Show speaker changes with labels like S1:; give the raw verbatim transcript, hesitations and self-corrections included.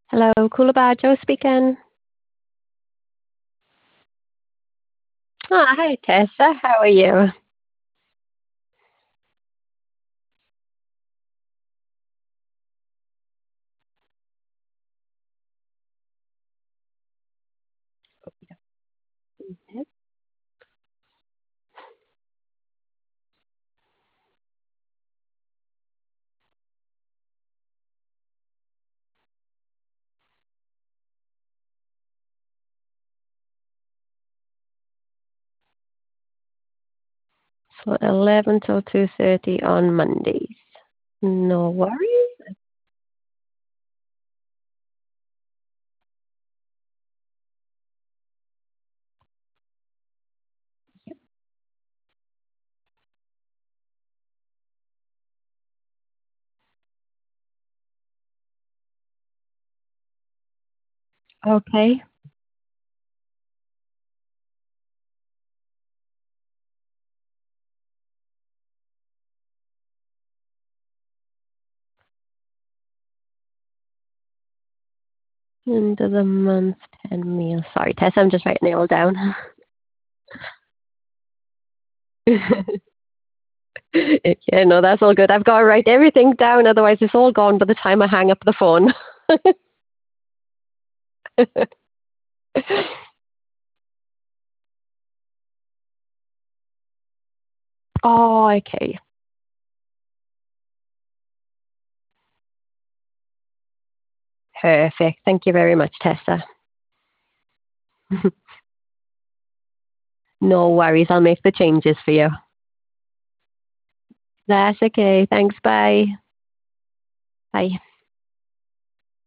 S1: Hello, Coolabah, Joe speaking. Ah, hi Tessa, how are you? Yep. So eleven till two thirty on Mondays. No worries. Okay. End of the month, ten meals. Sorry, Tessa, I'm just writing it all down. Yeah, no, that's all good. I've got to write everything down, otherwise it's all gone by the time I hang up the phone. Oh, okay. Perfect. Thank you very much, Tessa. No worries. I'll make the changes for you. That's okay. Thanks. Bye. Bye.